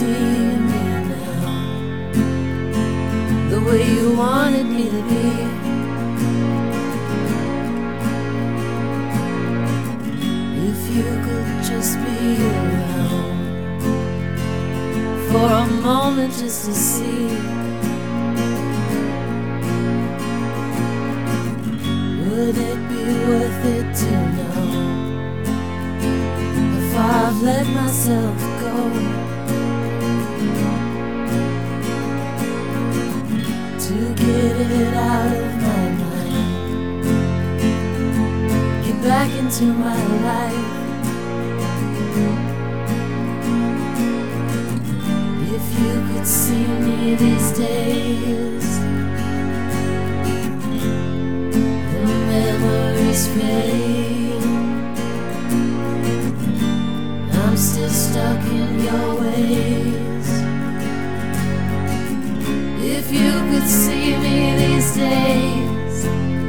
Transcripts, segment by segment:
see me now, the way you wanted me to be. If you could just be around for a moment just to see, would it be worth it to know if I've let myself go? To get it out of my mind, get back into my life. If you could see me these days, the memories fade. I'm still stuck in your ways. If you could see me these days,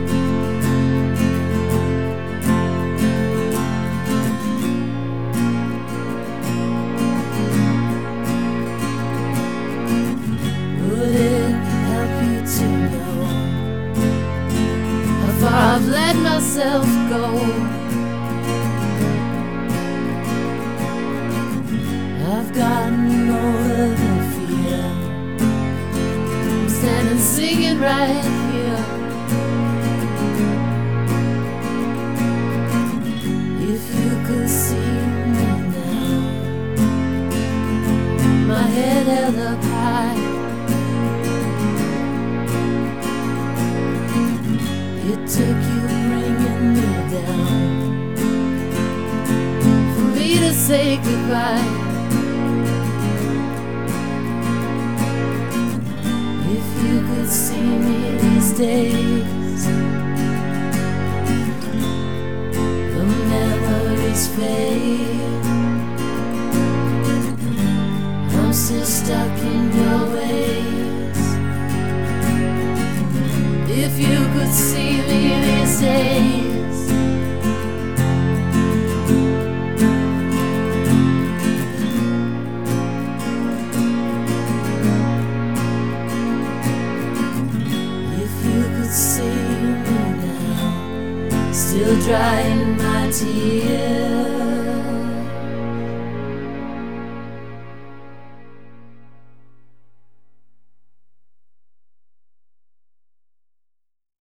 would it help you to know how far I've let myself go? I've gotten over the fear, I'm standing singing right here. If you could see me now, my head held up high, it took you bringing me down for me to say goodbye. If you could see me these days, the memories fade. I'm still stuck in your ways. If you could see me these days, see me now, still drying my tears.